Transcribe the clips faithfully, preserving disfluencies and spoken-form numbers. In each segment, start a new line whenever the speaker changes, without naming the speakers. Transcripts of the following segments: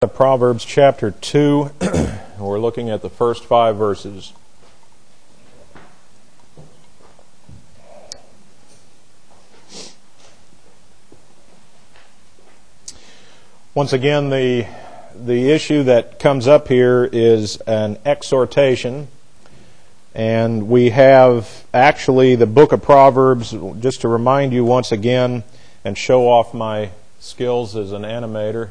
Proverbs chapter two. We're looking at the first five verses. Once again, the the issue that comes up here is an exhortation. And we have actually the book of Proverbs, just to remind you once again and show off my skills as an animator.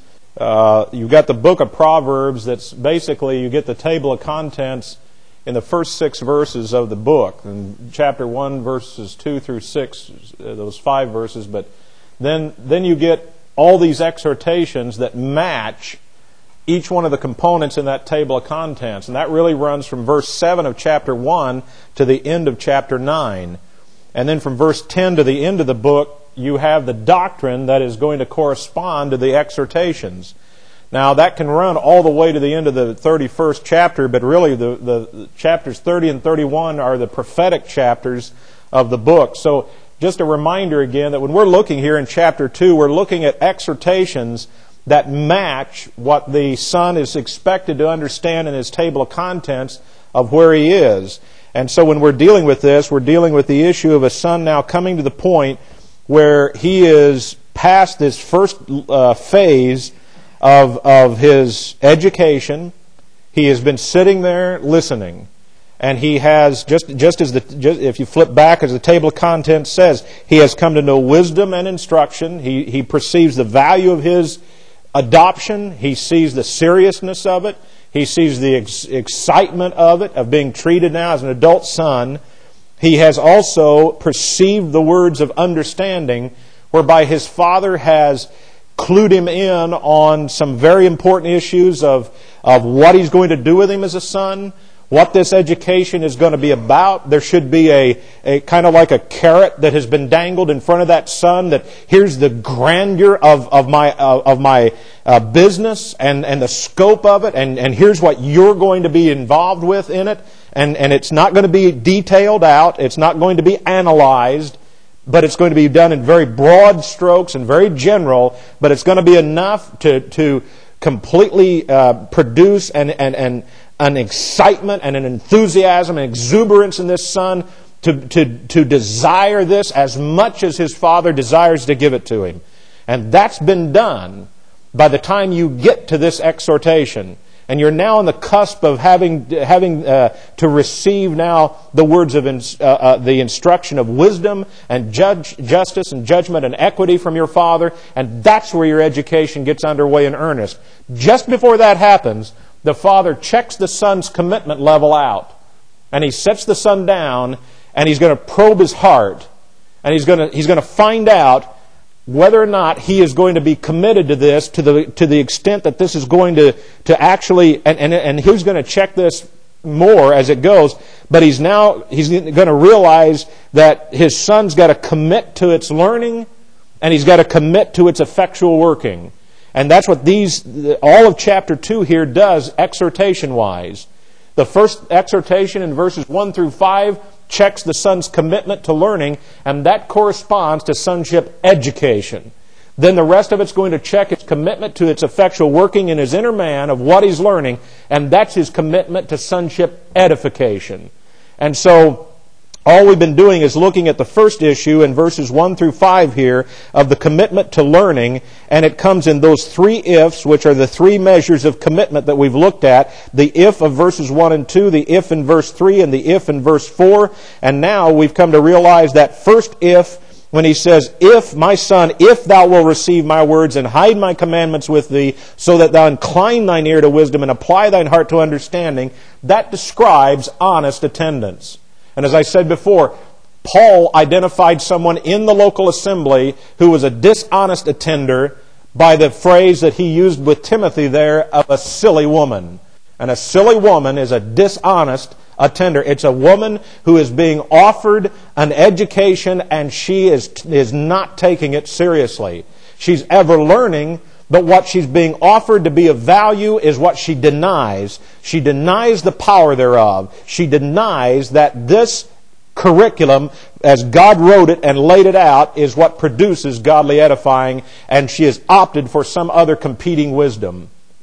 Uh, you've got the book of Proverbs that's basically, you get the table of contents in the first six verses of the book. In chapter one, verses two through six, those five verses. But then, then you get all these exhortations that match each one of the components in that table of contents. And that really runs from verse seven of chapter one to the end of chapter nine. And then from verse ten to the end of the book, you have the doctrine that is going to correspond to the exhortations. Now, that can run all the way to the end of the thirty-first chapter, but really the, the chapters thirty and thirty-one are the prophetic chapters of the book. So, just a reminder again that when we're looking here in chapter two, we're looking at exhortations that match what the son is expected to understand in his table of contents of where he is. And so when we're dealing with this, we're dealing with the issue of a son now coming to the point where he is past this first uh, phase of, of his education. He has been sitting there listening. And he has, just, just as the, just, if you flip back as the table of contents says, he has come to know wisdom and instruction. He, he perceives the value of his adoption. He sees the seriousness of it. He sees the ex- excitement of it, of being treated now as an adult son. He has also perceived the words of understanding, whereby his father has clued him in on some very important issues of, of what he's going to do with him as a son, what this education is going to be about. There should be a, a kind of like a carrot that has been dangled in front of that son, that here's the grandeur of, of my, uh, of my uh, business and, and the scope of it, and, and here's what you're going to be involved with in it. And, and it's not going to be detailed out. It's not going to be analyzed. But it's going to be done in very broad strokes and very general. But it's going to be enough to, to completely uh, produce an, an, an, an excitement and an enthusiasm and exuberance in this son to, to, to desire this as much as his father desires to give it to him. And that's been done by the time you get to this exhortation. And you're now on the cusp of having having uh, to receive now the words of ins- uh, uh, the instruction of wisdom and judge, justice and judgment and equity from your father. And that's where your education gets underway in earnest. Just before that happens, the father checks the son's commitment level out. And he sets the son down, and he's going to probe his heart. And he's going to he's going to find out whether or not he is going to be committed to this to the to the extent that this is going to, to actually, and, and, and he's going to check this more as it goes, but he's now he's going to realize that his son's got to commit to its learning, and he's got to commit to its effectual working. And that's what these all of chapter two here does, exhortation-wise. The first exhortation in verses one through five checks the son's commitment to learning, and that corresponds to sonship education. Then the rest of it's going to check its commitment to its effectual working in his inner man of what he's learning, and that's his commitment to sonship edification. And so all we've been doing is looking at the first issue in verses one through five here of the commitment to learning, and it comes in those three ifs, which are the three measures of commitment that we've looked at. The if of verses one and two, the if in verse three, and the if in verse four. And now we've come to realize that first if, when he says, if, my son, if thou wilt receive my words and hide my commandments with thee, so that thou incline thine ear to wisdom and apply thine heart to understanding, that describes honest attendance. And as I said before, Paul identified someone in the local assembly who was a dishonest attender by the phrase that he used with Timothy there of a silly woman. And a silly woman is a dishonest attender. It's a woman who is being offered an education and she is, is not taking it seriously. She's ever learning, but what she's being offered to be of value is what she denies. She denies the power thereof. She denies that this curriculum, as God wrote it and laid it out, is what produces godly edifying, and she has opted for some other competing wisdom.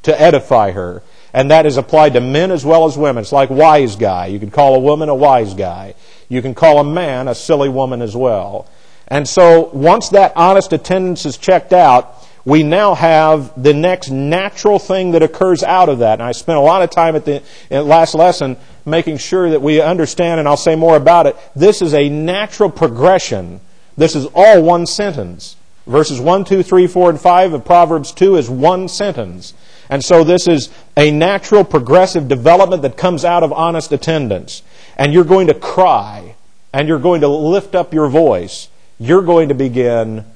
to edify her. And that is applied to men as well as women. It's like wise guy. You can call a woman a wise guy. You can call a man a silly woman as well. And so once that honest attendance is checked out, we now have the next natural thing that occurs out of that. And I spent a lot of time at the at last lesson making sure that we understand, and I'll say more about it. This is a natural progression. This is all one sentence. Verses one, two, three, four, and five of Proverbs two is one sentence. And so this is a natural progressive development that comes out of honest attendance. And you're going to cry, and you're going to lift up your voice. You're going to begin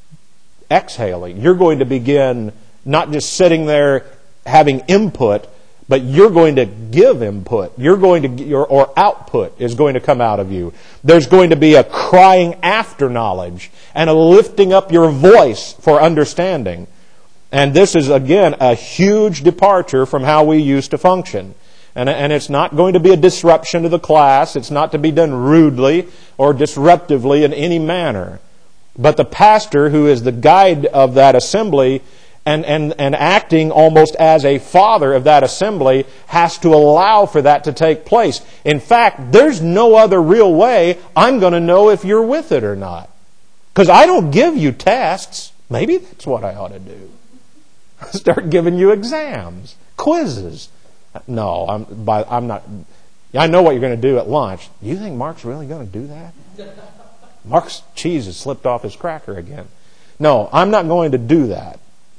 exhaling. You're going to begin not just sitting there having input, but you're going to give input. You're going to your or output is going to come out of you. There's going to be a crying after knowledge and a lifting up your voice for understanding. And this is, again, a huge departure from how we used to function. And, and it's not going to be a disruption to the class. It's not to be done rudely or disruptively in any manner. But the pastor, who is the guide of that assembly and, and, and acting almost as a father of that assembly, has to allow for that to take place. In fact, there's no other real way I'm going to know if you're with it or not. Because I don't give you tests. Maybe that's what I ought to do. Start giving you exams, quizzes. No, I'm, by, I'm not. I know what you're going to do at lunch. You think Mark's really going to do that? Mark's cheese has slipped off his cracker again. No, I'm not going to do that.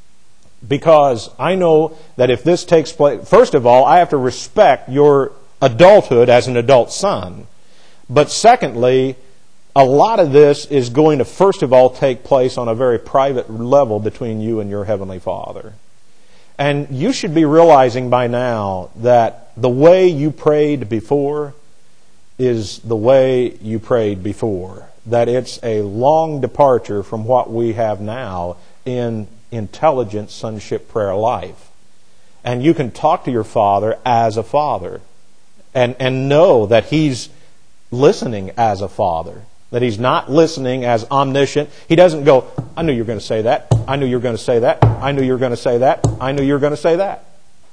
Because I know that if this takes place, first of all, I have to respect your adulthood as an adult son. But secondly, a lot of this is going to, first of all, take place on a very private level between you and your Heavenly Father. And you should be realizing by now that the way you prayed before is the way you prayed before. That it's a long departure from what we have now in intelligent sonship prayer life. And you can talk to your Father as a father and, and know that He's listening as a father. That He's not listening as omniscient. He doesn't go, I knew you were going to say that. I knew you were going to say that. I knew you were going to say that. I knew you were going to say that.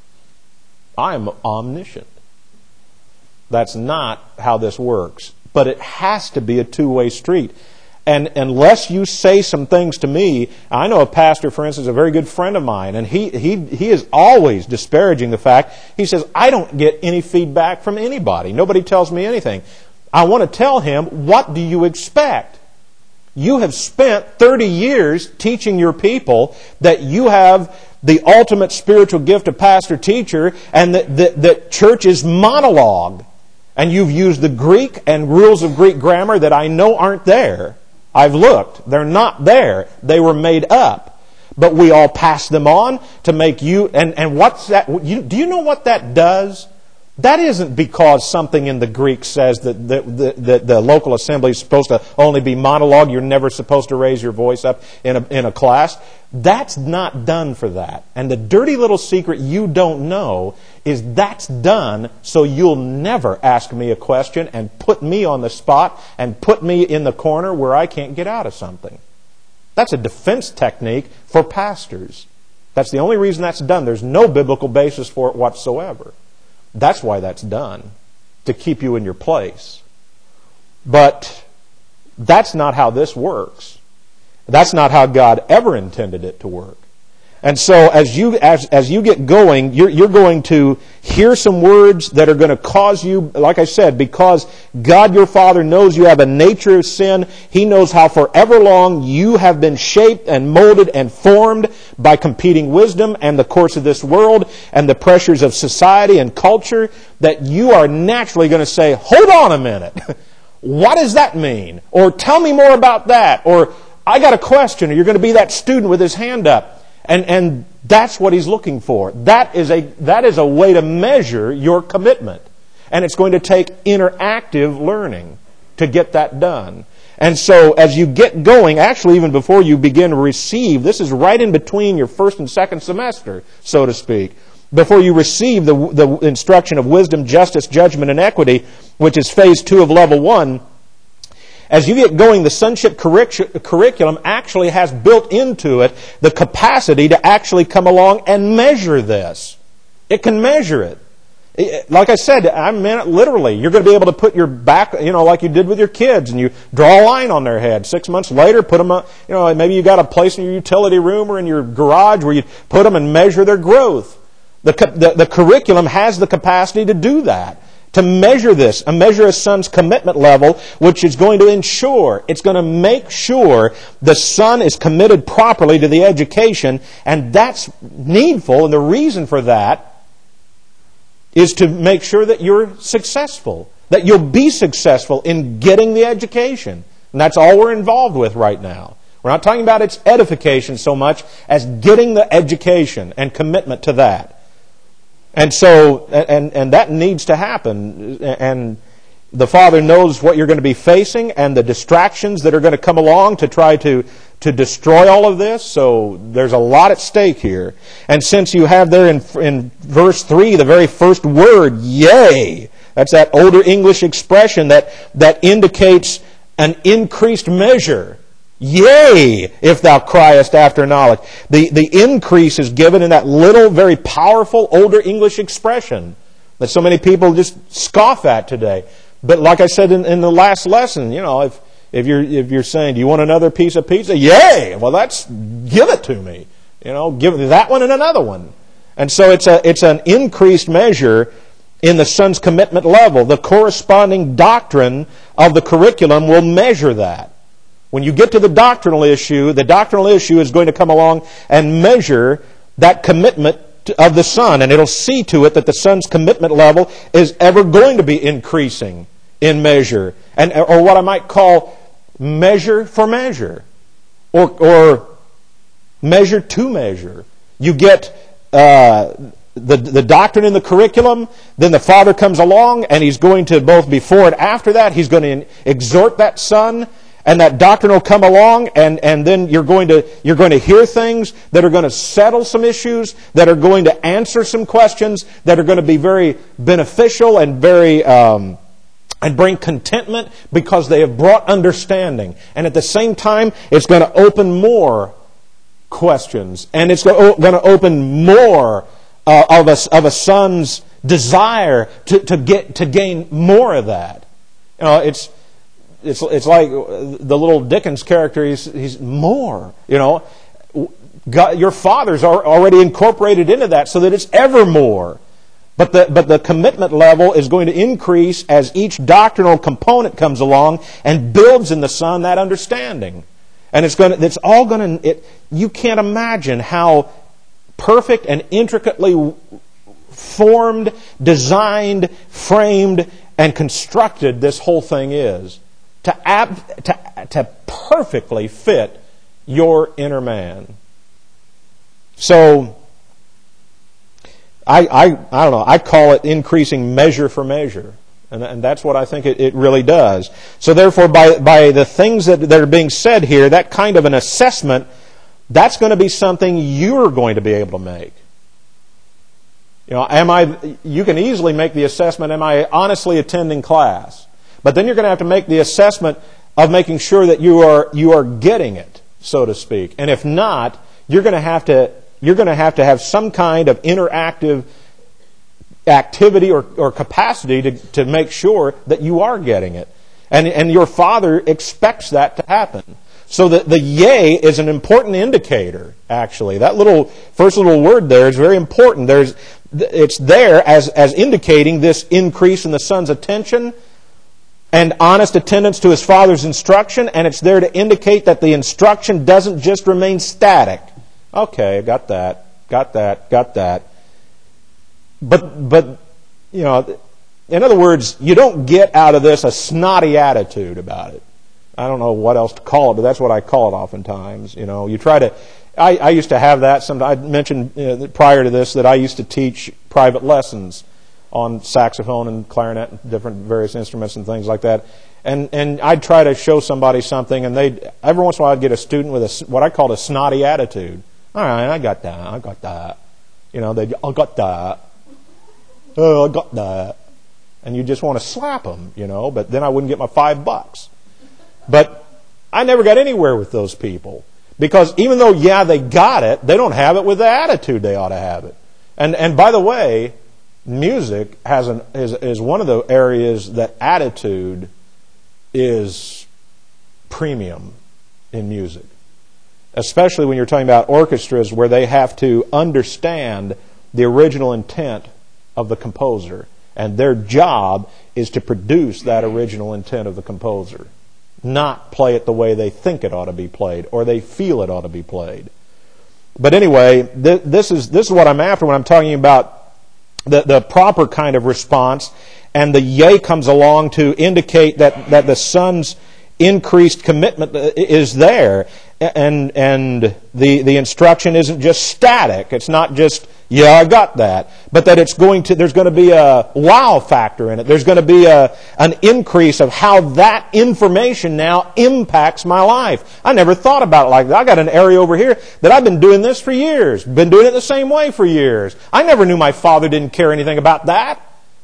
I'm omniscient. That's not how this works. But it has to be a two-way street. And unless you say some things to me, I know a pastor, for instance, a very good friend of mine, and he he he is always disparaging the fact, he says, I don't get any feedback from anybody. Nobody tells me anything. I want to tell him, what do you expect? You have spent thirty years teaching your people that you have the ultimate spiritual gift of pastor-teacher and that, that, that church is monologue. And you've used the Greek and rules of Greek grammar that I know aren't there. I've looked. They're not there. They were made up. But we all pass them on to make you... And, and what's that? You, do you know what that does? That isn't because something in the Greek says that the, the, the, the local assembly is supposed to only be monologue. You're never supposed to raise your voice up in a, in a class. That's not done for that. And the dirty little secret you don't know is that's done so you'll never ask me a question and put me on the spot and put me in the corner where I can't get out of something. That's a defense technique for pastors. That's the only reason that's done. There's no biblical basis for it whatsoever. That's why that's done, to keep you in your place. But that's not how this works. That's not how God ever intended it to work. And so as you as, as you get going, you're, you're going to hear some words that are going to cause you, like I said, because God your Father knows you have a nature of sin. He knows how forever long you have been shaped and molded and formed by competing wisdom and the course of this world and the pressures of society and culture, that you are naturally going to say, hold on a minute. What does that mean? Or tell me more about that. Or I got a question. Or you're going to be that student with his hand up. And and that's what He's looking for. That is a that is a way to measure your commitment. And it's going to take interactive learning to get that done. And so as you get going, actually even before you begin to receive, this is right in between your first and second semester, so to speak. Before you receive the the instruction of wisdom, justice, judgment, and equity, which is phase two of level one. as you get going, the sonship curricu- curriculum actually has built into it the capacity to actually come along and measure this. It can measure it. Like I said, I meant it literally. You're going to be able to put your back, you know, like you did with your kids, and you draw a line on their head. Six months later, put them, up, you know, maybe you got a place in your utility room or in your garage where you put them and measure their growth. The, the, the curriculum has the capacity to do that, to measure this, and measure a son's commitment level, which is going to ensure, it's going to make sure the son is committed properly to the education, and that's needful, and the reason for that is to make sure that you're successful, that you'll be successful in getting the education. And that's all we're involved with right now. We're not talking about its edification so much as getting the education and commitment to that. And so, and, and that needs to happen. And the Father knows what you're going to be facing and the distractions that are going to come along to try to to destroy all of this. So there's a lot at stake here. And since you have there in, in verse three, the very first word, yea, that's that older English expression that, that indicates an increased measure. Yea, if thou criest after knowledge. The, the increase is given in that little, very powerful older English expression that so many people just scoff at today. But like I said in, in the last lesson, you know, if If you're if you're saying, do you want another piece of pizza? Yay! Well, that's give it to me. You know, give that one and another one. And so it's a it's an increased measure in the son's commitment level. The corresponding doctrine of the curriculum will measure that. When you get to the doctrinal issue, the doctrinal issue is going to come along and measure that commitment of the son, and it'll see to it that the son's commitment level is ever going to be increasing in measure, and or what I might call measure for measure, or or measure to measure. You get uh, the the doctrine in the curriculum, then the Father comes along and He's going to both before and after that, He's going to exhort that son, and that doctrine will come along, and, and then you're going to you're going to hear things that are going to settle some issues, that are going to answer some questions, that are going to be very beneficial and very um, and bring contentment because they have brought understanding. And at the same time, it's going to open more questions, and it's going to open more uh, of a of a son's desire to, to get to gain more of that. You know, it's. It's it's like the little Dickens character. He's he's more. You know, God, your Father's are already incorporated into that, so that it's ever more. But the but the commitment level is going to increase as each doctrinal component comes along and builds in the Son that understanding. And it's going to, it's all going to. It, you can't imagine how perfect and intricately formed, designed, framed, and constructed this whole thing is. To, ab, to, to perfectly fit your inner man. So, I, I, I don't know, I call it increasing measure for measure. And, and that's what I think it, it really does. So therefore, by, by the things that, that are being said here, that kind of an assessment, that's going to be something you're going to be able to make. You know, am I, you can easily make the assessment, am I honestly attending class? But then you're going to have to make the assessment of making sure that you are you are getting it, so to speak. And if not, you're going to have to you're going to have to have some kind of interactive activity or, or capacity to, to make sure that you are getting it. And and your Father expects that to happen. So the, the yea is an important indicator, actually. That little first little word there is very important. There's it's there as as indicating this increase in the Son's attention and honest attendance to his Father's instruction, and it's there to indicate that the instruction doesn't just remain static. Okay, got that, got that, got that. But, but, you know, in other words, you don't get out of this a snotty attitude about it. I don't know what else to call it, but that's what I call it oftentimes. You know, you try to, I, I used to have that. Some, I mentioned you know, prior to this that I used to teach private lessons on saxophone and clarinet and different various instruments and things like that. And and I'd try to show somebody something, and they'd, every once in a while I'd get a student with a, what I called a snotty attitude. All right, I got that, I got that. You know, they'd, I got that. Oh, I got that. And you just want to slap them, you know, but then I wouldn't get my five bucks. But I never got anywhere with those people. Because even though, yeah, they got it, they don't have it with the attitude they ought to have it. And and by the way, music has an is, is one of the areas that attitude is premium in music. Especially when you're talking about orchestras where they have to understand the original intent of the composer. And their job is to produce that original intent of the composer. Not play it the way they think it ought to be played or they feel it ought to be played. But anyway, th- this is this is what I'm after when I'm talking about the, the proper kind of response. And the yea comes along to indicate that, that the Son's increased commitment is there. And and the, the instruction isn't just static. It's not just, yeah, I got that. But that it's going to, there's going to be a wow factor in it. There's going to be a an increase of how that information now impacts my life. I never thought about it like that. I got an area over here that I've been doing this for years. Been doing it the same way for years. I never knew my father didn't care anything about that.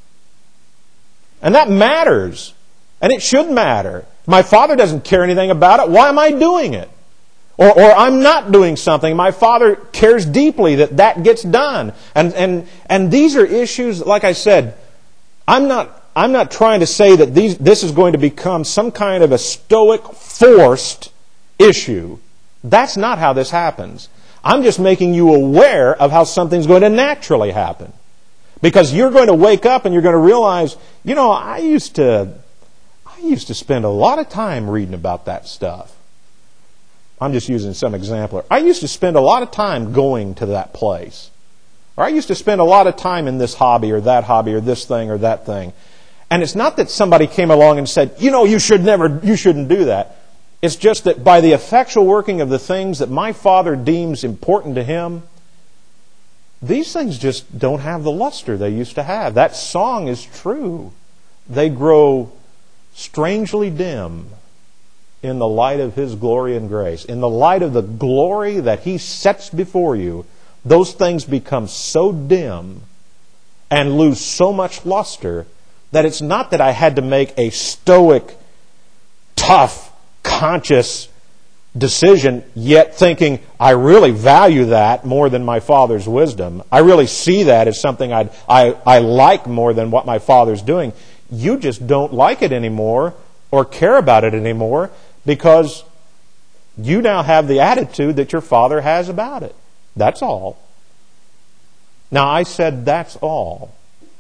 And that matters. And it should matter. My father doesn't care anything about it. Why am I doing it? Or, or I'm not doing something. My father cares deeply that that gets done. And and and these are issues, like I said, I'm not I'm not trying to say that these this is going to become some kind of a stoic, forced issue. That's not how this happens. I'm just making you aware of how something's going to naturally happen. Because you're going to wake up and you're going to realize, you know, I used to I used to spend a lot of time reading about that stuff. I'm just using some example. I used to spend a lot of time going to that place. Or I used to spend a lot of time in this hobby or that hobby or this thing or that thing. And it's not that somebody came along and said, you know, you should never, you shouldn't do that. It's just that by the effectual working of the things that my father deems important to him, these things just don't have the luster they used to have. That song is true. They grow strangely dim in the light of His glory and grace. In the light of the glory that He sets before you, those things become so dim and lose so much luster that it's not that I had to make a stoic, tough, conscious decision, yet thinking, I really value that more than my father's wisdom. I really see that as something I'd, I I like more than what my father's doing. You just don't like it anymore or care about it anymore because you now have the attitude that your father has about it. That's all. Now, I said that's all.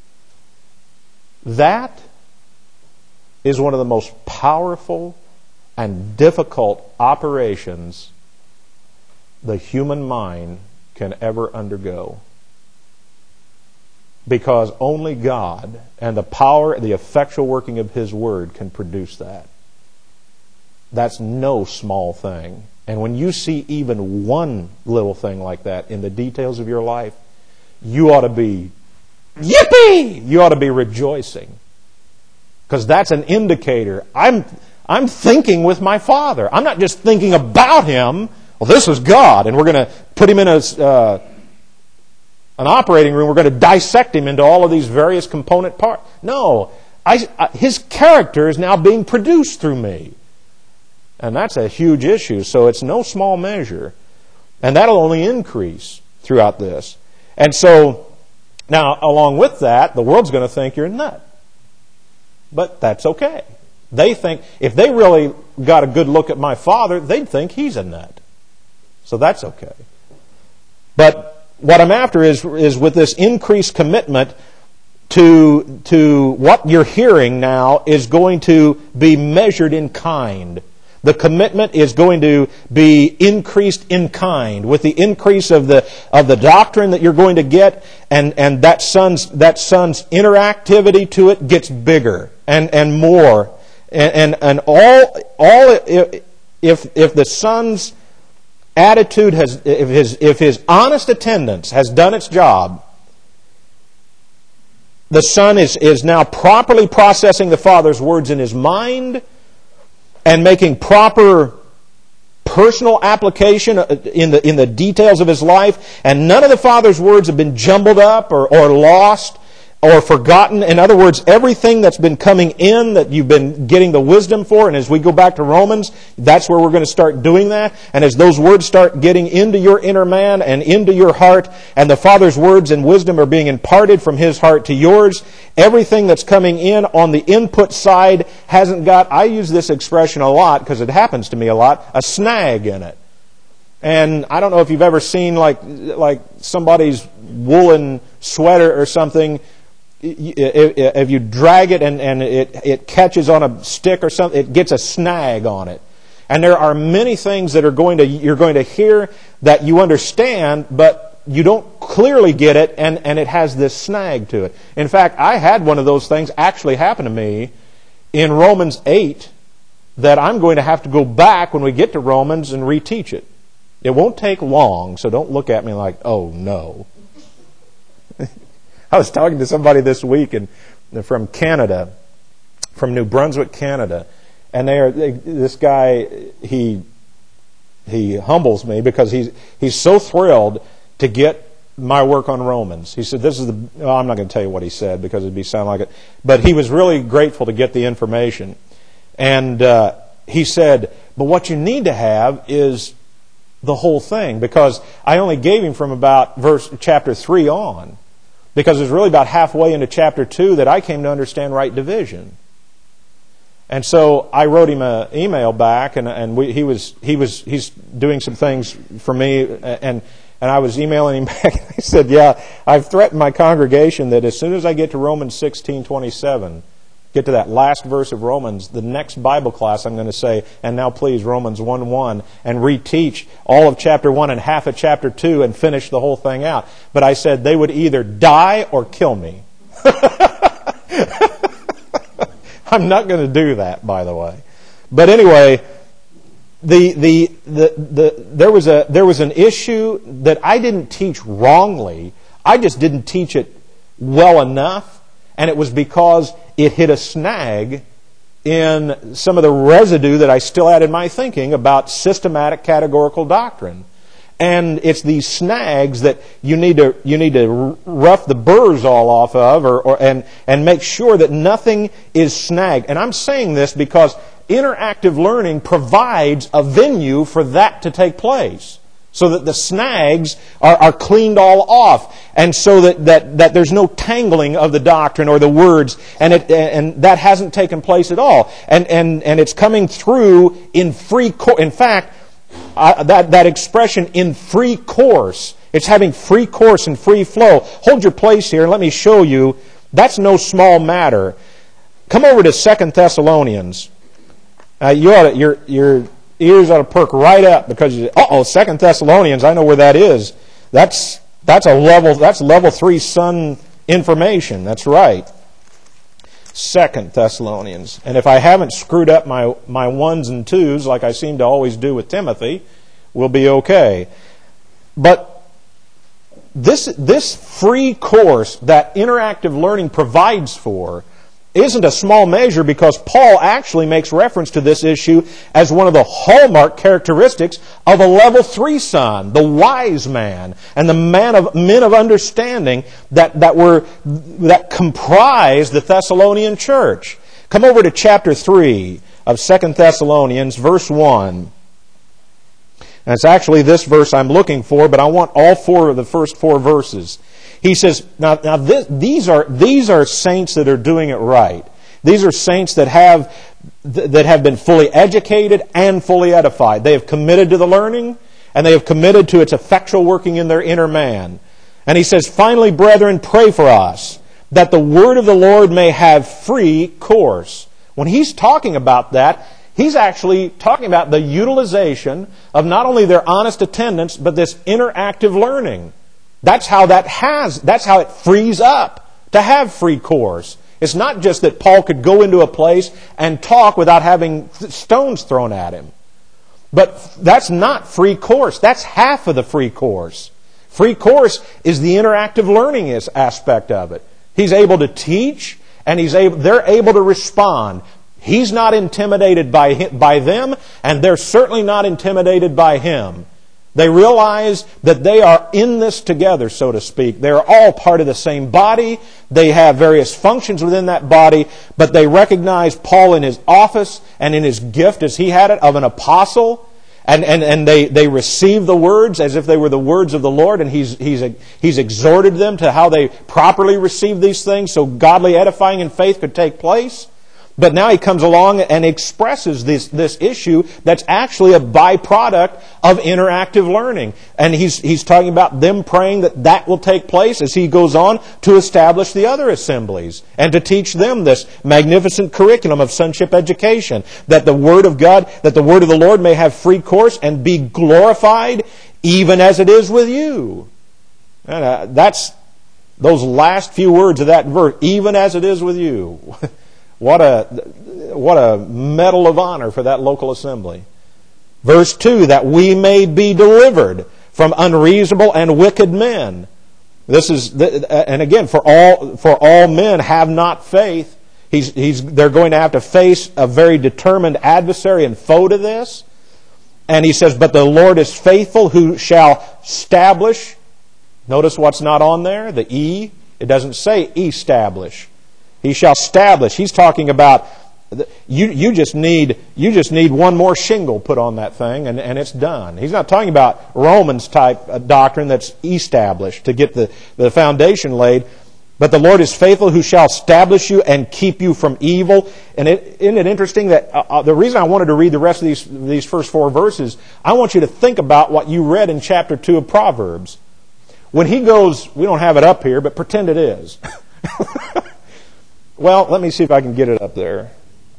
That is one of the most powerful and difficult operations the human mind can ever undergo. Because only God and the power, the effectual working of His Word can produce that. That's no small thing. And when you see even one little thing like that in the details of your life, you ought to be, yippee! You ought to be rejoicing. Because that's an indicator. I'm I'm thinking with my Father. I'm not just thinking about Him. Well, this is God, and we're going to put Him in a, uh, an operating room. We're going to dissect Him into all of these various component parts. No, I, I, His character is now being produced through me. And that's a huge issue, so it's no small measure. And that'll only increase throughout this. And so, now, along with that, the world's going to think you're a nut. But that's okay. They think, if they really got a good look at my father, they'd think he's a nut. So that's okay. But what I'm after is, is with this increased commitment to, to what you're hearing now is going to be measured in kind. The commitment is going to be increased in kind with the increase of the of the doctrine that you're going to get, and, and that son's that son's interactivity to it gets bigger and, and more, and, and and all all if if the son's attitude has if his if his honest attendance has done its job, the son is is now properly processing the father's words in his mind, and making proper personal application in the in the details of his life, and none of the father's words have been jumbled up or, or lost. or forgotten. In other words, everything that's been coming in that you've been getting the wisdom for, and as we go back to Romans, that's where we're going to start doing that. And as those words start getting into your inner man and into your heart, and the Father's words and wisdom are being imparted from His heart to yours, everything that's coming in on the input side hasn't got, I use this expression a lot because it happens to me a lot, a snag in it. And I don't know if you've ever seen like like somebody's woolen sweater or something. If you drag it and, and it, it catches on a stick or something, it gets a snag on it. And there are many things that are going to you're going to hear that you understand, but you don't clearly get it, and, and it has this snag to it. In fact, I had one of those things actually happen to me in Romans eight that I'm going to have to go back when we get to Romans and reteach it. It won't take long, so don't look at me like, oh no. I was talking to somebody this week and from Canada, from New Brunswick, Canada, and they are they, this guy. He he humbles me because he's he's so thrilled to get my work on Romans. He said, "This is the." Well, I'm not going to tell you what he said because it'd be sound like it, but he was really grateful to get the information, and uh, he said, "But what you need to have is the whole thing," because I only gave him from about verse chapter three on. Because it was really about halfway into chapter two that I came to understand right division. And so I wrote him an email back, and and we, he was he was he's doing some things for me, and and I was emailing him back. And I said, "Yeah, I've threatened my congregation that as soon as I get to Romans sixteen twenty-seven, get to that last verse of Romans, the next Bible class I'm going to say, and now please Romans one one, and reteach all of chapter one and half of chapter two and finish the whole thing out." But I said they would either die or kill me. I'm not going to do that, by the way. But anyway, the the the, the there was a there was an issue that I didn't teach wrongly. I just didn't teach it well enough, and it was because it hit a snag in some of the residue that I still had in my thinking about systematic categorical doctrine. And it's these snags that you need to you need to rough the burrs all off of, or, or and and make sure that nothing is snagged. And I'm saying this because interactive learning provides a venue for that to take place, so that the snags are, are cleaned all off, and so that, that, that there's no tangling of the doctrine or the words, and it and that hasn't taken place at all. And and and it's coming through in free course. In fact, uh, that that expression "in free course," it's having free course and free flow. Hold your place here and let me show you. That's no small matter. Come over to Second Thessalonians. Uh, you ought to, your your ears ought to perk right up, because you, uh-oh, Second Thessalonians, I know where that is. That's that's a level that's level three Son information. That's right. Second Thessalonians. And if I haven't screwed up my, my ones and twos like I seem to always do with Timothy, we'll be okay. But this this free course that interactive learning provides for isn't a small measure, because Paul actually makes reference to this issue as one of the hallmark characteristics of a level three son, the wise man, and the man of men of understanding that, that were that comprise the Thessalonian church. Come over to chapter three of Second Thessalonians, verse one. And it's actually this verse I'm looking for, but I want all four of the first four verses. He says, now, now this, these are these are saints that are doing it right. These are saints that have that have been fully educated and fully edified. They have committed to the learning, and they have committed to its effectual working in their inner man. And he says, finally, brethren, pray for us, that the word of the Lord may have free course. When he's talking about that, he's actually talking about the utilization of not only their honest attendance, but this interactive learning. That's how that has, that's how it frees up to have free course. It's not just that Paul could go into a place and talk without having stones thrown at him. But that's not free course. That's half of the free course. Free course is the interactive learning aspect of it. He's able to teach, and he's able, they're able to respond. He's not intimidated by, by them, and they're certainly not intimidated by him. They realize that they are in this together, so to speak. They're all part of the same body. They have various functions within that body, but they recognize Paul in his office and in his gift, as he had it, of an apostle. And, and, and they, they receive the words as if they were the words of the Lord, and he's, he's, he's exhorted them to how they properly receive these things so godly edifying in faith could take place. But now he comes along and expresses this, this issue that's actually a byproduct of interactive learning. And he's, he's talking about them praying that that will take place as he goes on to establish the other assemblies and to teach them this magnificent curriculum of sonship education, that the Word of God, that the Word of the Lord may have free course and be glorified even as it is with you. And uh, that's those last few words of that verse, even as it is with you. What a, what a medal of honor for that local assembly. Verse two, that we may be delivered from unreasonable and wicked men. This is, and again, for all, for all men have not faith. He's, he's, they're going to have to face a very determined adversary and foe to this. And he says, but the Lord is faithful, who shall establish. Notice what's not on there, the E. It doesn't say establish. He shall establish. He's talking about you. You just need you just need one more shingle put on that thing, and, and it's done. He's not talking about Romans type doctrine that's established to get the, the foundation laid. But the Lord is faithful, who shall establish you and keep you from evil. And it, isn't it interesting that uh, the reason I wanted to read the rest of these these first four verses, I want you to think about what you read in chapter two of Proverbs. When he goes, we don't have it up here, but pretend it is. Well, let me see if I can get it up there.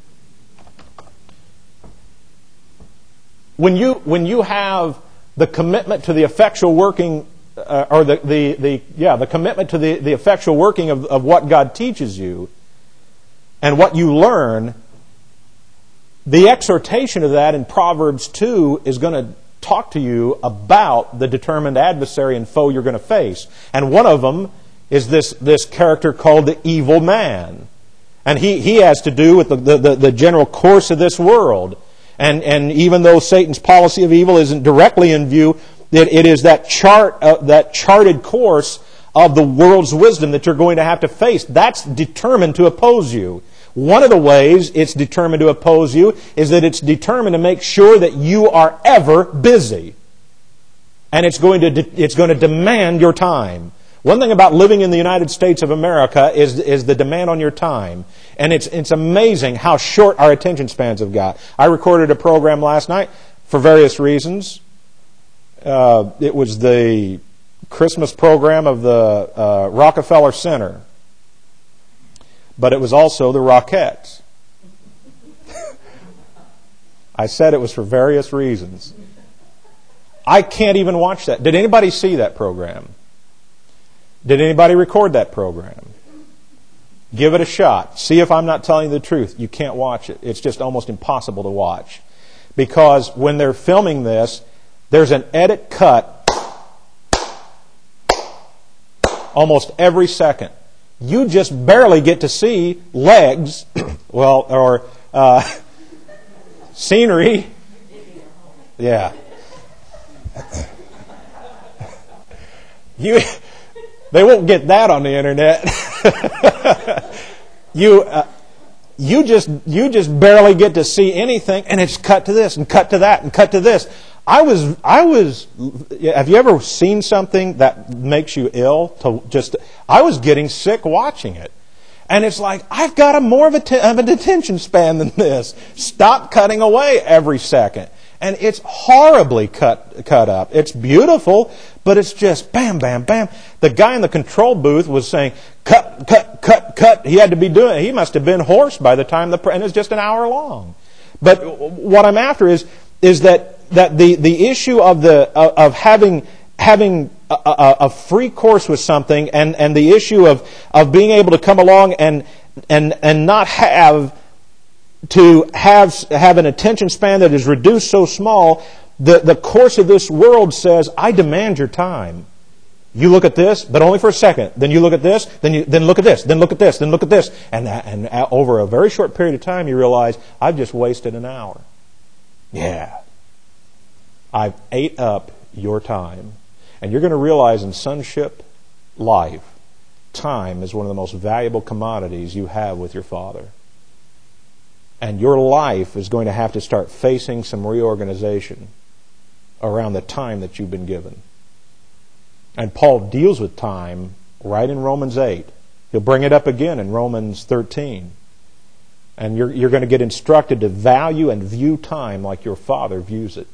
When you when you have the commitment to the effectual working, uh, or the, the, the yeah the commitment to the, the effectual working of, of what God teaches you, and what you learn, the exhortation of that in Proverbs two is going to talk to you about the determined adversary and foe you're going to face, and one of them is this this character called the evil man. And he, he has to do with the, the, the general course of this world. And, and even though Satan's policy of evil isn't directly in view, it, it is that chart uh, that charted course of the world's wisdom that you're going to have to face. That's determined to oppose you. One of the ways it's determined to oppose you is that it's determined to make sure that you are ever busy. And it's going to de- it's going to demand your time. One thing about living in the United States of America is, is the demand on your time. And it's, it's amazing how short our attention spans have got. I recorded a program last night for various reasons. Uh, it was the Christmas program of the uh, Rockefeller Center. But it was also the Rockettes. I said it was for various reasons. I can't even watch that. Did anybody see that program? Did anybody record that program? Give it a shot. See if I'm not telling you the truth. You can't watch it. It's just almost impossible to watch. Because when they're filming this, there's an edit cut almost every second. You just barely get to see legs, well, or uh, scenery. Yeah. You... They won't get that on the internet. you, uh, you just you just barely get to see anything, and it's cut to this and cut to that and cut to this. I was I was. Have you ever seen something that makes you ill? To just I was getting sick watching it, and it's like I've got a more of, a t- of an attention span than this. Stop cutting away every second. And it's horribly cut cut up. It's beautiful, but it's just bam, bam, bam. The guy in the control booth was saying, cut, cut, cut, cut. He had to be doing, he must have been hoarse by the time the, and it's just an hour long. But what I'm after is, is that, that the, the issue of the, of having, having a, a, a free course with something, and, and the issue of, of being able to come along and, and, and not have, to have have an attention span that is reduced so small, the, the course of this world says, I demand your time. You look at this, but only for a second. Then you look at this, then you then look at this, then look at this, then look at this. And, and over a very short period of time, you realize, I've just wasted an hour. Yeah. I've ate up your time. And you're going to realize in sonship life, time is one of the most valuable commodities you have with your Father. And your life is going to have to start facing some reorganization around the time that you've been given. And Paul deals with time right in Romans eight. He'll bring it up again in Romans thirteen. And you're, you're going to get instructed to value and view time like your Father views it.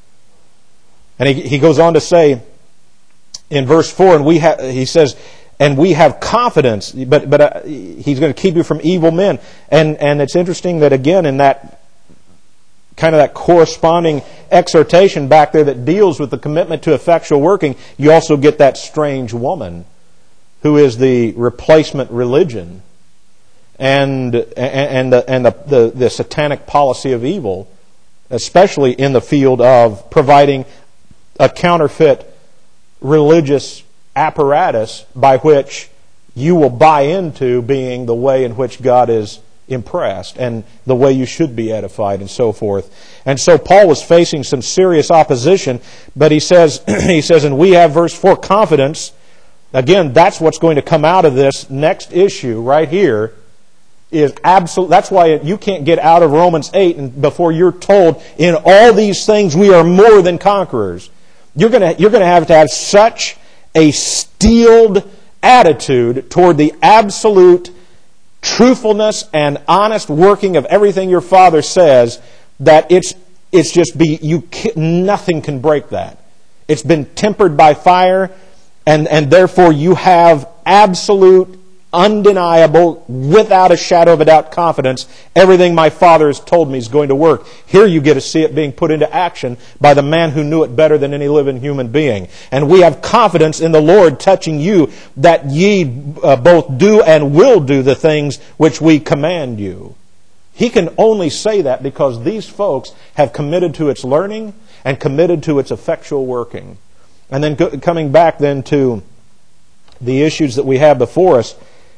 And he, he goes on to say in verse four, and we ha- he says, and we have confidence, but but uh, he's going to keep you from evil men. And and it's interesting that again in that kind of that corresponding exhortation back there that deals with the commitment to effectual working, you also get that strange woman who is the replacement religion and and the, and the, the, the satanic policy of evil, especially in the field of providing a counterfeit religious apparatus by which you will buy into being the way in which God is impressed and the way you should be edified and so forth. And so Paul was facing some serious opposition, but he says, he says, and we have, verse four, confidence. Again, that's what's going to come out of this next issue right here is absolute. That's why you can't get out of Romans eight and before you're told, in all these things we are more than conquerors. You're going to, you're going to have to have such a steeled attitude toward the absolute truthfulness and honest working of everything your Father says that it's it's just be you nothing can break that. It's been tempered by fire, and and therefore you have absolute, undeniable, without a shadow of a doubt confidence. Everything my Father has told me is going to work. Here you get to see it being put into action by the man who knew it better than any living human being. And we have confidence in the Lord touching you that ye uh, both do and will do the things which we command you. He can only say that because these folks have committed to its learning and committed to its effectual working. And then go, coming back then to the issues that we have before us,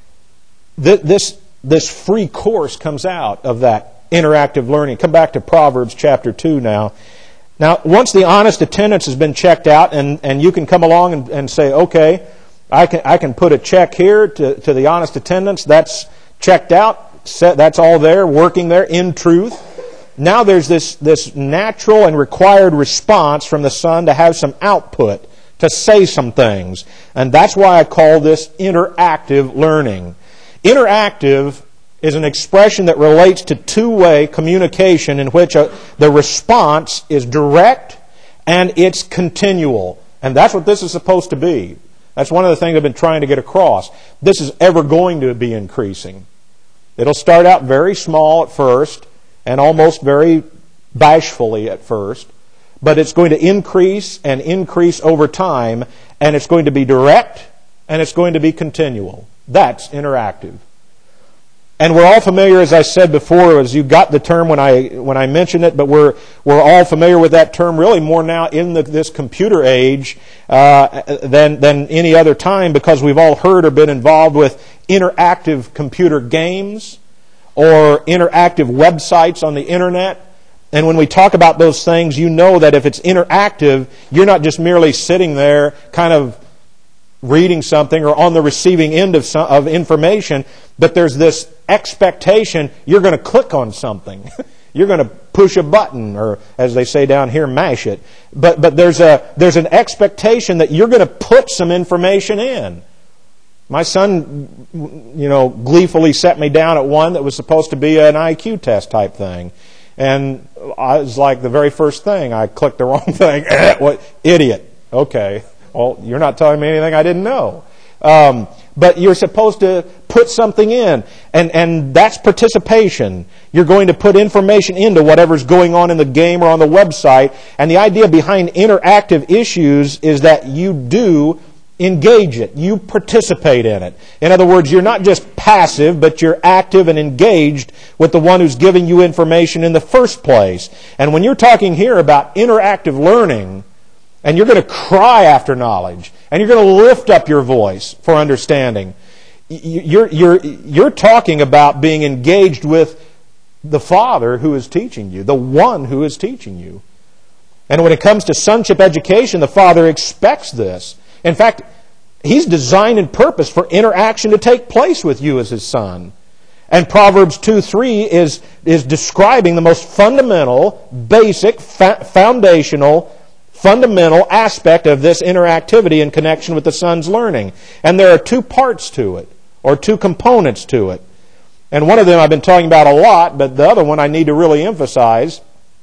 This, this free course comes out of that interactive learning. Come back to Proverbs chapter two now. Now, once the honest attendance has been checked out, and, and you can come along and, and say, okay, I can I can put a check here to, to the honest attendance. That's checked out. Set, that's all there, working there in truth. Now there's this, this natural and required response from the Son to have some output, to say some things. And that's why I call this interactive learning. Interactive is an expression that relates to two-way communication in which a, the response is direct and it's continual. And that's what this is supposed to be. That's one of the things I've been trying to get across. This is ever going to be increasing. It'll start out very small at first and almost very bashfully at first, but it's going to increase and increase over time, and it's going to be direct and it's going to be continual. That's interactive. And we're all familiar, as I said before, as you got the term when I when I mentioned it, but we're we're all familiar with that term really more now in the, this computer age uh, than than any other time, because we've all heard or been involved with interactive computer games or interactive websites on the internet. And when we talk about those things, you know that if it's interactive, you're not just merely sitting there kind of reading something or on the receiving end of some, of information, but there's this expectation you're going to click on something. You're going to push a button, or as they say down here, mash it. But but there's a there's an expectation that you're going to put some information in. My son, you know, gleefully set me down at one that was supposed to be an I Q test type thing. And I was like, the very first thing, I clicked the wrong thing. What idiot. Okay. Well, you're not telling me anything I didn't know. Um, but you're supposed to put something in, and, and that's participation. You're going to put information into whatever's going on in the game or on the website, and the idea behind interactive issues is that you do engage it. You participate in it. In other words, you're not just passive, but you're active and engaged with the one who's giving you information in the first place. And when you're talking here about interactive learning, and you're going to cry after knowledge, and you're going to lift up your voice for understanding, you're, you're, you're talking about being engaged with the Father who is teaching you, the one who is teaching you. And when it comes to sonship education, the Father expects this. In fact, He's designed and purposed for interaction to take place with you as His Son. And Proverbs two three is, is describing the most fundamental, basic, fa- foundational, fundamental aspect of this interactivity in connection with the Son's learning. And there are two parts to it, or two components to it. And one of them I've been talking about a lot, but the other one I need to really emphasize.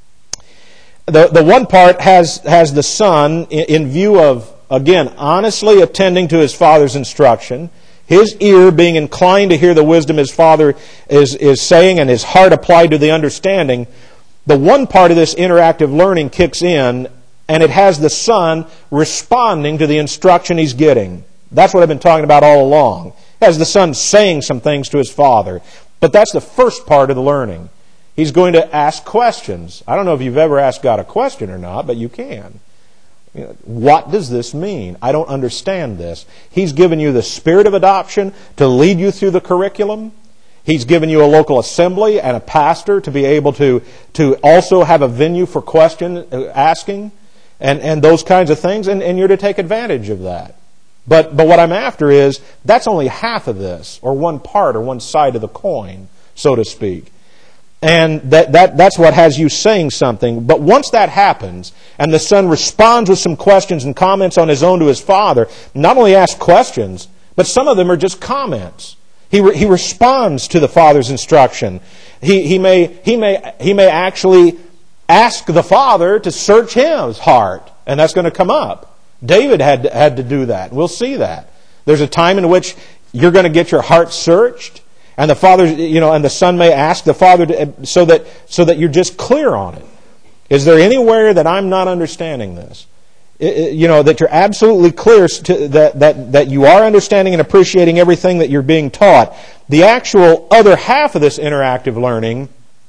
The, the one part has, has the Son in, in view of, again, honestly attending to His Father's instruction, His ear being inclined to hear the wisdom His Father is, is saying, and His heart applied to the understanding. The one part of this interactive learning kicks in, and it has the Son responding to the instruction He's getting. That's what I've been talking about all along. It has the Son saying some things to His Father. But that's the first part of the learning. He's going to ask questions. I don't know if you've ever asked God a question or not, but you can. You know, what does this mean? I don't understand this. He's given you the spirit of adoption to lead you through the curriculum. He's given you a local assembly and a pastor to be able to, to also have a venue for question asking and, and those kinds of things, and, and you're to take advantage of that. But, but what I'm after is, that's only half of this, or one part, or one side of the coin, so to speak. And that, that that's what has you saying something. But once that happens, and the Son responds with some questions and comments on his own to his Father, not only asks questions, but some of them are just comments. He re, he responds to the Father's instruction. He he may he may he may actually ask the Father to search his heart, and that's going to come up. David had to, had to do that. We'll see that. There's a time in which you're going to get your heart searched. And the Father, you know, and the Son may ask the Father to, so that so that you're just clear on it. Is there anywhere that I'm not understanding this? It, it, you know, that you're absolutely clear to, that that that you are understanding and appreciating everything that you're being taught. The actual other half of this interactive learning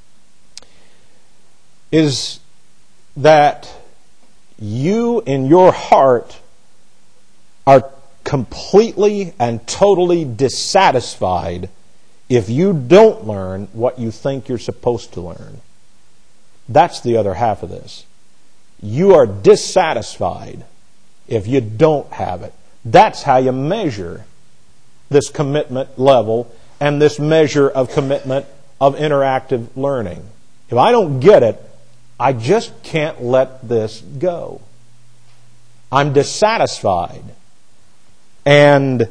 is that you in your heart are completely and totally dissatisfied if you don't learn what you think you're supposed to learn. That's the other half of this. You are dissatisfied if you don't have it. That's how you measure this commitment level and this measure of commitment of interactive learning. If I don't get it, I just can't let this go. I'm dissatisfied. And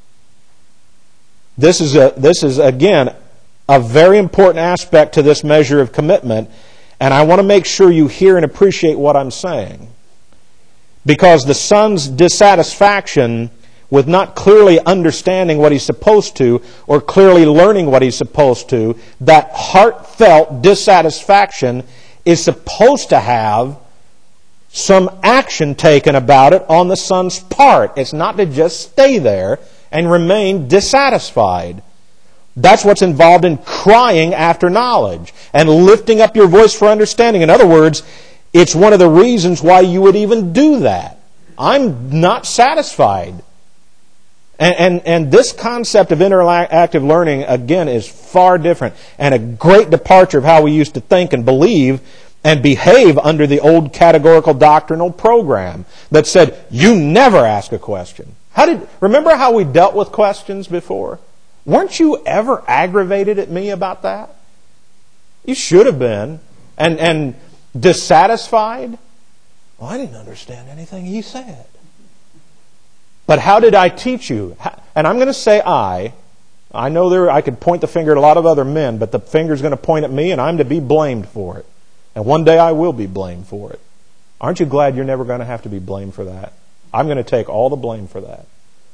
This is, a, this is again, a very important aspect to this measure of commitment, and I want to make sure you hear and appreciate what I'm saying. Because the Son's dissatisfaction with not clearly understanding what He's supposed to, or clearly learning what He's supposed to, that heartfelt dissatisfaction is supposed to have some action taken about it on the Son's part. It's not to just stay there and remain dissatisfied. That's what's involved in crying after knowledge and lifting up your voice for understanding. In other words, it's one of the reasons why you would even do that. I'm not satisfied. And, and, and this concept of interactive learning, again, is far different and a great departure of how we used to think and believe and behave under the old categorical doctrinal program that said, you never ask a question. How did remember how we dealt with questions before? Weren't you ever aggravated at me about that? You should have been. And and dissatisfied? Well, I didn't understand anything he said. But how did I teach you? And I'm going to say I. I know there I could point the finger at a lot of other men, but the finger's going to point at me and I'm to be blamed for it. And one day I will be blamed for it. Aren't you glad you're never going to have to be blamed for that? I'm going to take all the blame for that.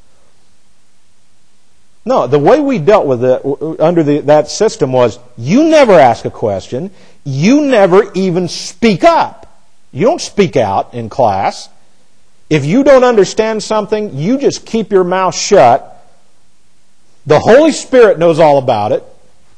No, the way we dealt with it under the, that system was, you never ask a question. You never even speak up. You don't speak out in class. If you don't understand something, you just keep your mouth shut. The Holy Spirit knows all about it.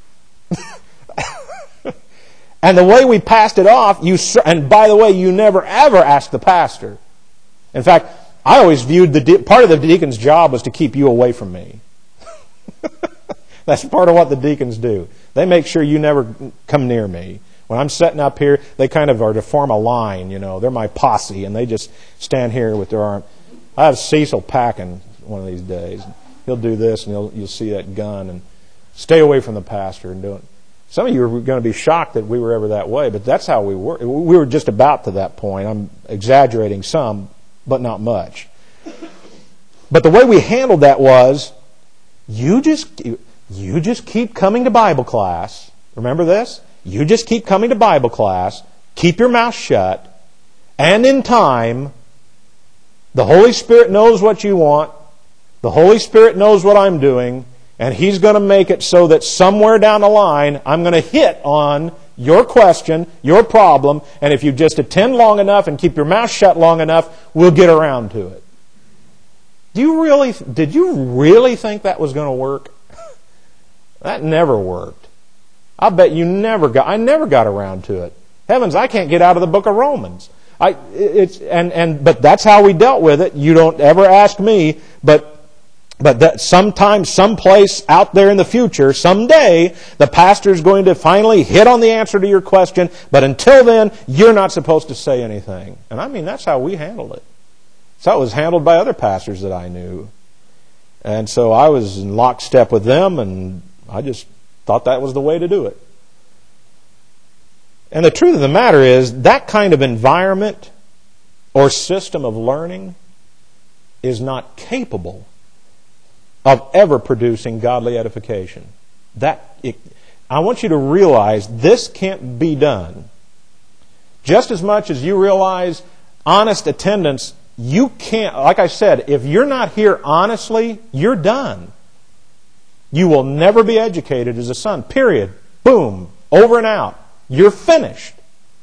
And the way we passed it off, you and by the way, you never ever asked the pastor. In fact, I always viewed the de- part of the deacon's job was to keep you away from me. That's part of what the deacons do. They make sure you never come near me. When I'm setting up here, they kind of are to form a line, you know. They're my posse, and they just stand here with their arm. I have Cecil packing one of these days. He'll do this, and he'll, you'll see that gun, and stay away from the pastor and do it. Some of you are going to be shocked that we were ever that way, but that's how we were. We were just about to that point. I'm exaggerating some, but not much. But the way we handled that was, you just you just keep coming to Bible class. Remember this? You just keep coming to Bible class, keep your mouth shut, and in time, the Holy Spirit knows what you want, the Holy Spirit knows what I'm doing, and He's going to make it so that somewhere down the line, I'm going to hit on your question, your problem, and if you just attend long enough and keep your mouth shut long enough, we'll get around to it. Do you really, did you really think that was going to work? That never worked. I bet you never got, I never got around to it. Heavens, I can't get out of the book of Romans. I, it's, and, and, but that's how we dealt with it. You don't ever ask me, but, but that sometime, someplace out there in the future, someday, the pastor's going to finally hit on the answer to your question, but until then, you're not supposed to say anything. And I mean, that's how we handled it. That's how it was handled by other pastors that I knew. And so I was in lockstep with them, and I just thought that was the way to do it. And the truth of the matter is, that kind of environment or system of learning is not capable of ever producing godly edification. That it, I want you to realize this can't be done. Just as much as you realize honest attendance, you can't, like I said, if you're not here honestly, you're done. You will never be educated as a son. Period. Boom. Over and out. You're finished.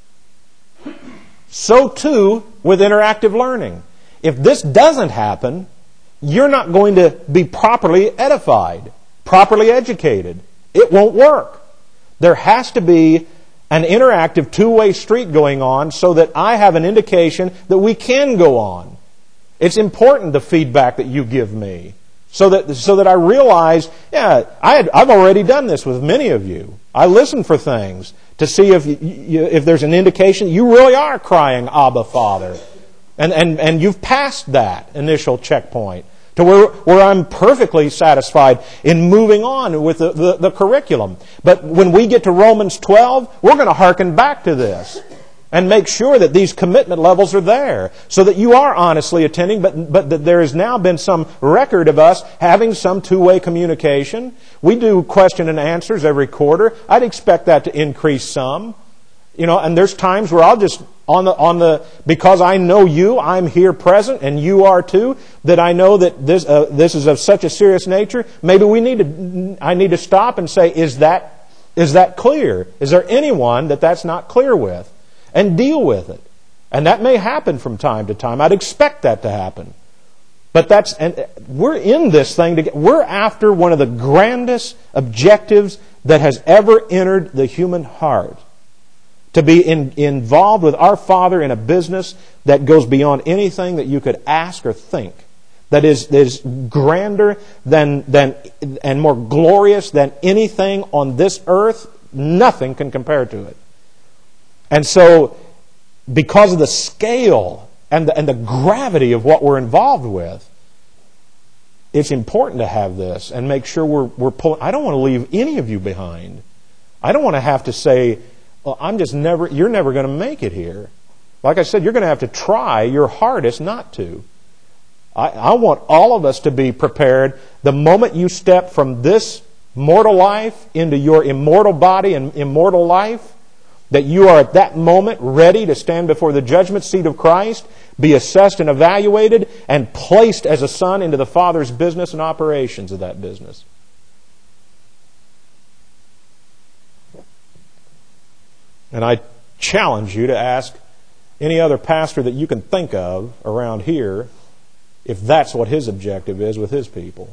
So too with interactive learning. If this doesn't happen, you're not going to be properly edified, properly educated. It won't work. There has to be an interactive two-way street going on so that I have an indication that we can go on. It's important, the feedback that you give me. So that so that I realize, yeah, I had, I've already done this with many of you. I listen for things to see if you, you, if there's an indication you really are crying, Abba, Father. And, and, and you've passed that initial checkpoint to where, where I'm perfectly satisfied in moving on with the, the, the curriculum. But when we get to Romans twelve, we're going to hearken back to this and make sure that these commitment levels are there so that you are honestly attending, but, but that there has now been some record of us having some two-way communication. We do question and answers every quarter. I'd expect that to increase some. You know, and there's times where I'll just, on the, on the, because I know you, I'm here present, and you are too, that I know that this, uh, this is of such a serious nature, maybe we need to, I need to stop and say, is that, is that clear? Is there anyone that that's not clear with? And deal with it. And that may happen from time to time. I'd expect that to happen. But that's, and we're in this thing to get, we're after one of the grandest objectives that has ever entered the human heart. To be in, involved with our Father in a business that goes beyond anything that you could ask or think. That is, that is grander than, than, and more glorious than anything on this earth. Nothing can compare to it. And so, because of the scale and the, and the gravity of what we're involved with, it's important to have this and make sure we're, we're pulling. I don't want to leave any of you behind. I don't want to have to say, well, I'm just never, you're never going to make it here. Like I said, you're going to have to try your hardest not to. I, I want all of us to be prepared the moment you step from this mortal life into your immortal body and immortal life, that you are at that moment ready to stand before the judgment seat of Christ, be assessed and evaluated, and placed as a son into the Father's business and operations of that business. And I challenge you to ask any other pastor that you can think of around here if that's what his objective is with his people.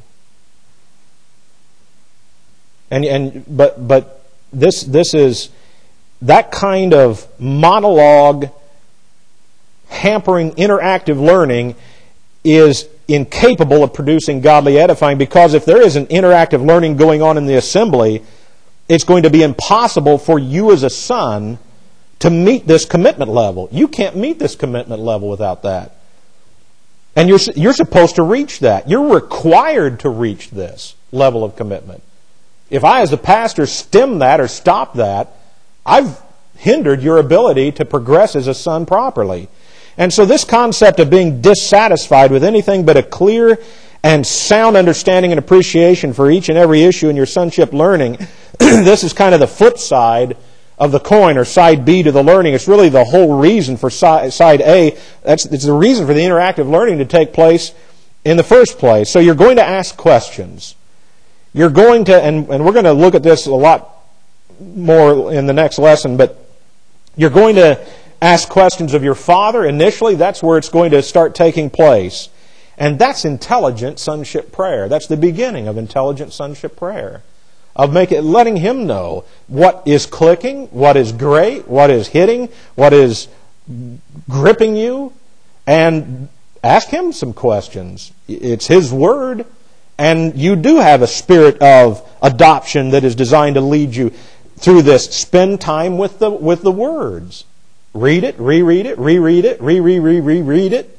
And and but but this this is that kind of monologue hampering interactive learning is incapable of producing godly edifying, because if there isn't interactive learning going on in the assembly, it's going to be impossible for you as a son to meet this commitment level. You can't meet this commitment level without that. And you're, you're supposed to reach that. You're required to reach this level of commitment. If I, as a pastor, stem that or stop that, I've hindered your ability to progress as a son properly. And so this concept of being dissatisfied with anything but a clear and sound understanding and appreciation for each and every issue in your sonship learning, this is kind of the flip side of the coin, or side B to the learning. It's really the whole reason for side, side A. That's it's the reason for the interactive learning to take place in the first place. So you're going to ask questions. You're going to, and, and we're going to look at this a lot more in the next lesson, but you're going to ask questions of your Father initially. That's where it's going to start taking place. And that's intelligent sonship prayer. That's the beginning of intelligent sonship prayer. Of make it, letting Him know what is clicking, what is great, what is hitting, what is gripping you, and ask Him some questions. It's His Word, and you do have a spirit of adoption that is designed to lead you through this. Spend time with the with the words. Read it, reread it, reread it, re-re-re-re-read it.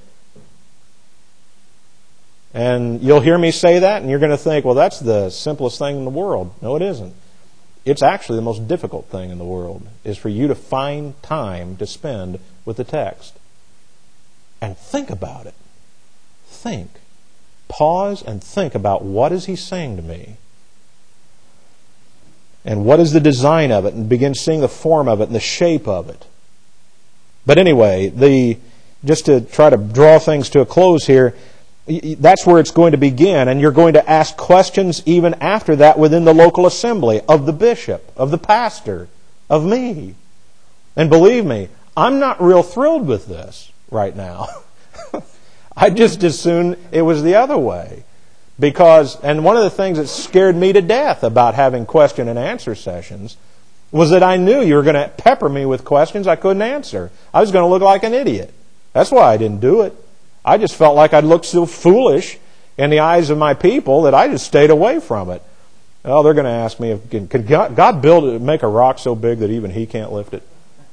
And you'll hear me say that, and you're going to think, well, that's the simplest thing in the world. No, it isn't. It's actually the most difficult thing in the world, is for you to find time to spend with the text. And think about it. Think. Pause and think about, what is He saying to me? And what is the design of it? And begin seeing the form of it and the shape of it. But anyway, the just to try to draw things to a close here, that's where it's going to begin, and you're going to ask questions even after that within the local assembly of the bishop, of the pastor, of me. And believe me, I'm not real thrilled with this right now. I'd just as soon it was the other way. Because, and one of the things that scared me to death about having question and answer sessions was that I knew you were going to pepper me with questions I couldn't answer. I was going to look like an idiot. That's why I didn't do it. I just felt like I'd look so foolish in the eyes of my people that I just stayed away from it. Oh, they're going to ask me, if, can God, God build it, make a rock so big that even He can't lift it?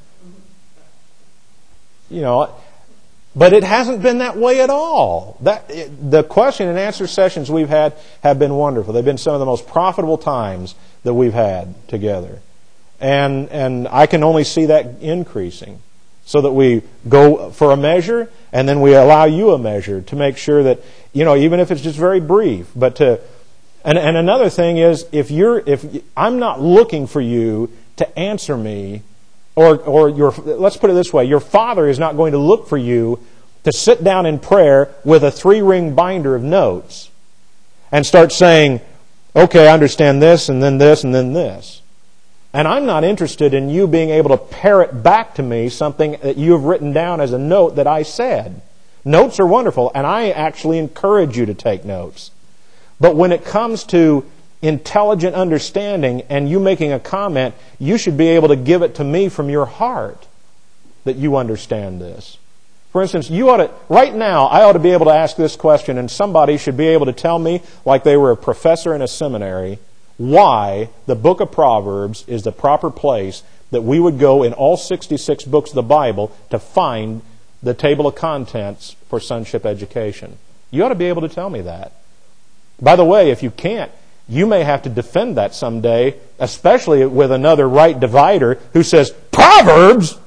You know, but it hasn't been that way at all. That it, the question and answer sessions we've had have been wonderful. They've been some of the most profitable times that we've had together. And and I can only see that increasing. So that we go for a measure, and then we allow you a measure to make sure that, you know, even if it's just very brief, but to, and, and another thing is, if you're, if I'm not looking for you to answer me, or, or your, let's put it this way, your Father is not going to look for you to sit down in prayer with a three-ring binder of notes and start saying, okay, I understand this, and then this, and then this. And I'm not interested in you being able to parrot back to me something that you have written down as a note that I said. Notes are wonderful, and I actually encourage you to take notes. But when it comes to intelligent understanding and you making a comment, you should be able to give it to me from your heart that you understand this. For instance, you ought to, right now, I ought to be able to ask this question, and somebody should be able to tell me, like they were a professor in a seminary, why the book of Proverbs is the proper place that we would go in all sixty-six books of the Bible to find the table of contents for sonship education. You ought to be able to tell me that. By the way, if you can't, you may have to defend that someday, especially with another right divider who says, Proverbs?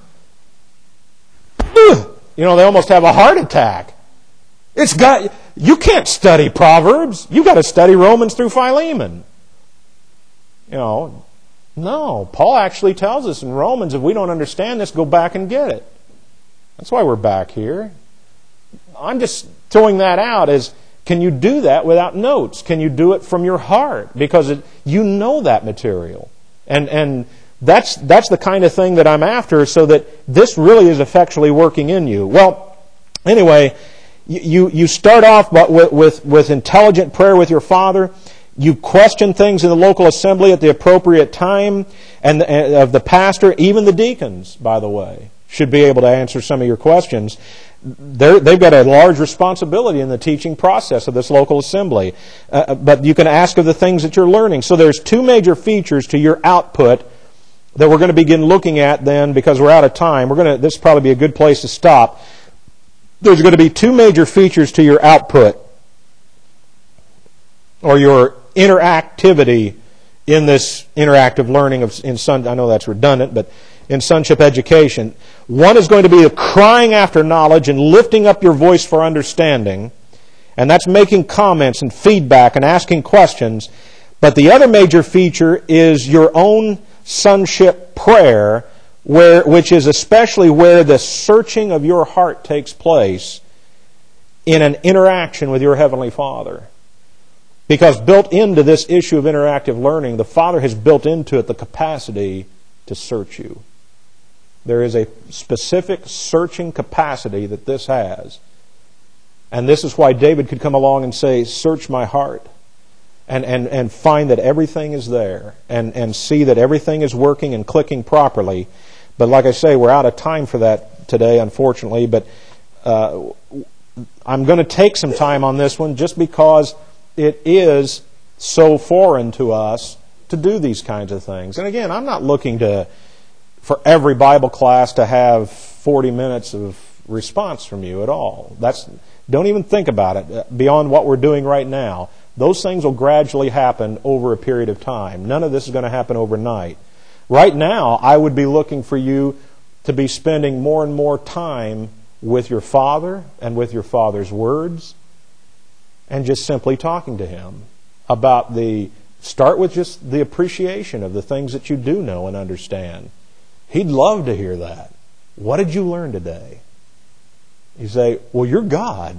Ugh! You know, they almost have a heart attack. It's got, you can't study Proverbs. You've got to study Romans through Philemon. You know, no. Paul actually tells us in Romans, if we don't understand this, go back and get it. That's why we're back here. I'm just throwing that out as, can you do that without notes? Can you do it from your heart? Because it, you know that material. And and that's that's the kind of thing that I'm after, so that this really is effectually working in you. Well, anyway, you, you start off with, with, with intelligent prayer with your Father. You question things in the local assembly at the appropriate time, and of the pastor, even the deacons, by the way, should be able to answer some of your questions. They're, they've got a large responsibility in the teaching process of this local assembly. Uh, but you can ask of the things that you're learning. So there's two major features to your output that we're going to begin looking at then, because we're out of time. We're going to. This will probably be a good place to stop. There's going to be two major features to your output, or your interactivity in this interactive learning of in son. I know that's redundant, but in sonship education, one is going to be the crying after knowledge and lifting up your voice for understanding, and that's making comments and feedback and asking questions. But the other major feature is your own sonship prayer, where which is especially where the searching of your heart takes place in an interaction with your Heavenly Father. Because built into this issue of interactive learning, the Father has built into it the capacity to search you. There is a specific searching capacity that this has. And this is why David could come along and say, search my heart. And, and, and find that everything is there. And, and see that everything is working and clicking properly. But like I say, we're out of time for that today, unfortunately. But uh, I'm going to take some time on this one just because it is so foreign to us to do these kinds of things. And again, I'm not looking to for every Bible class to have forty minutes of response from you at all. That's don't even think about it beyond what we're doing right now. Those things will gradually happen over a period of time. None of this is going to happen overnight. Right now, I would be looking for you to be spending more and more time with your Father and with your Father's words, and just simply talking to Him about the, start with just the appreciation of the things that you do know and understand. He'd love to hear that. What did you learn today? You say, well, you're God.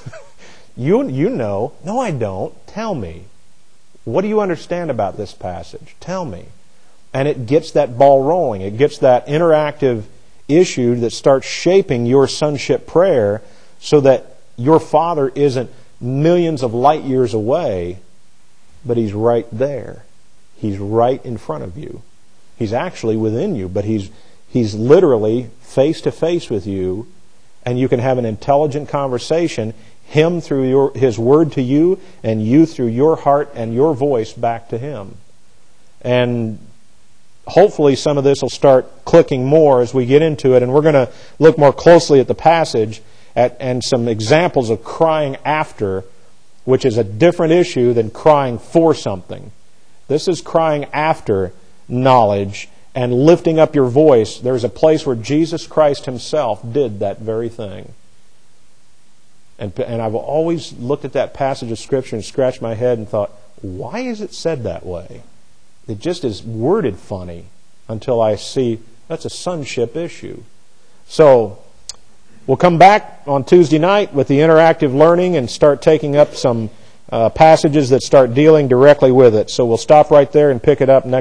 you, you know. No, I don't. Tell me. What do you understand about this passage? Tell me. And it gets that ball rolling. It gets that interactive issue that starts shaping your sonship prayer so that your Father isn't millions of light years away, but He's right there. He's right in front of you. He's actually within you, but He's He's literally face to face with you, and you can have an intelligent conversation, Him through your His Word to you, and you through your heart and your voice back to Him. And hopefully some of this will start clicking more as we get into it, and we're going to look more closely at the passage at, and some examples of crying after, which is a different issue than crying for something. This is crying after knowledge and lifting up your voice. There's a place where Jesus Christ Himself did that very thing. And, and I've always looked at that passage of Scripture and scratched my head and thought, why is it said that way? It just is worded funny until I see that's a sonship issue. So we'll come back on Tuesday night with the interactive learning and start taking up some uh, passages that start dealing directly with it. So we'll stop right there and pick it up next.